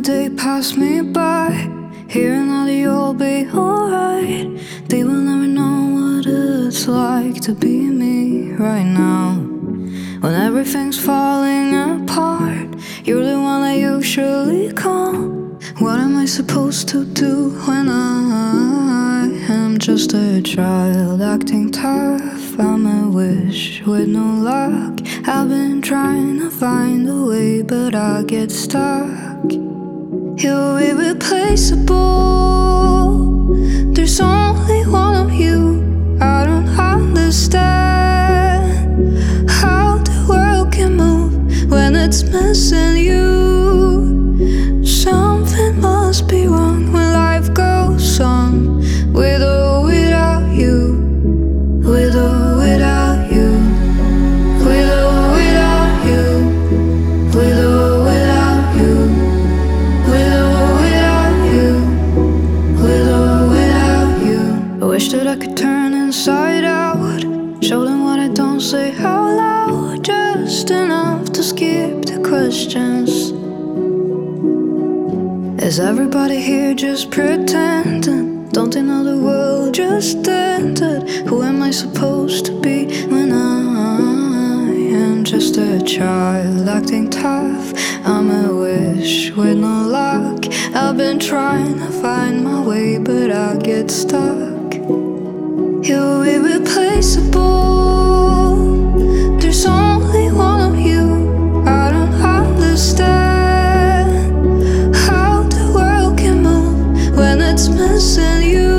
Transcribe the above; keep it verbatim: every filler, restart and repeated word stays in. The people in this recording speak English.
day pass me by, hearing that you'll be alright. They will never know what it's like to be me right now. When everything's falling apart, you're the one I usually call. What am I supposed to do when I am just a child acting tough? I'm a wish with no luck. I've been trying to find a way, but I get stuck. You're irreplaceable. There's only one of you. I don't understand how the world can move when it's missing you. Something must be wrong when life goes on, with or without you, with or without you, with or without you, with or without you, with or without you, with or without you. I wish that I could turn inside out, show them what I don't say out loud, just enough to skip the questions. Is everybody here just pretending? Don't they know the world just ended? Who am I supposed to be when I am just a child acting tough? I'm a wish with no luck. I've been trying to find my way, but I get stuck. You're irreplaceable. There's only one of you. I don't understand when it's missing you.